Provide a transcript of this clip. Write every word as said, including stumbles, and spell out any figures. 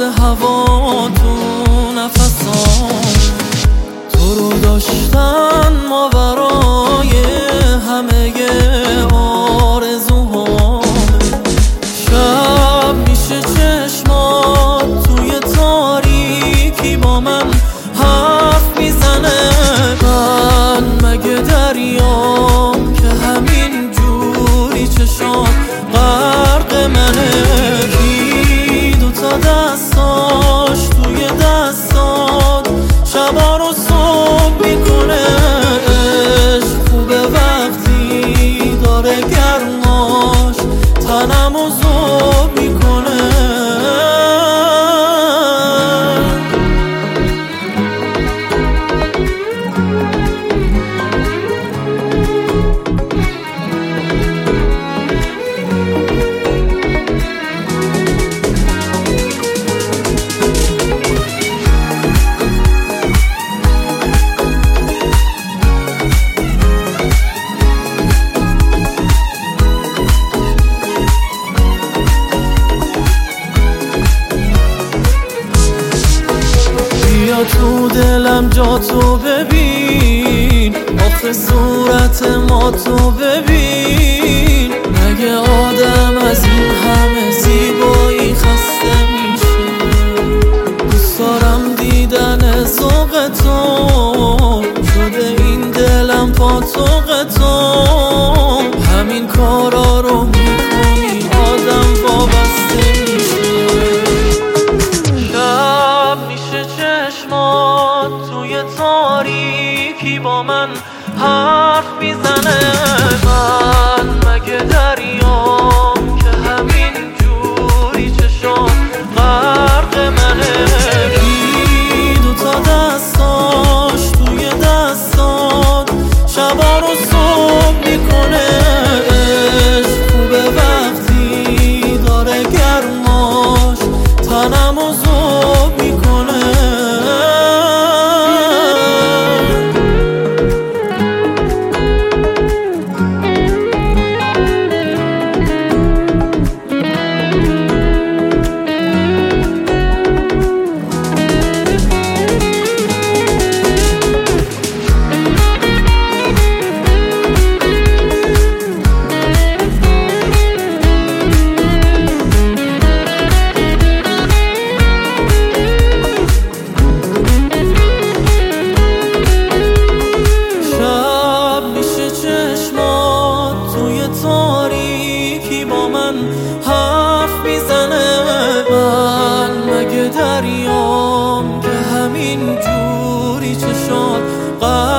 هوا تو نفسام، تو رو داشتن ماورای همه آرزوهام. شب میشه چشمات توی تاریکی با من حرف میزنه. من مگه دریام که همین جوری چشات غرق منه؟ کی دوتا دستاش توی دستات شبا رو صبح میکنه؟ عشق خوبه وقتی داره گرماش تنم و ذوب میکنه. تو دلم جا تو ببین، آخه صورت ما تو ببین. مگه آدم از این همه زیبایی خسته میشه؟ دوست دارم دیدن ذوق تو، شده این دلم پاتوق تو. همین کارا رو میکنی آدم وابسته میشه. توی تاریکی با من حرف میزنه. من مگه دریام که همین جوری چشام غرق منه؟ کی دوتا دستاش توی دستات شبا رو صبح میکنه؟ عشق خوبه وقتی داره گرماش تنم و ذوب میکنه. تاریکی با من حرف میزنه. من مگه دریام که همین جوری چشات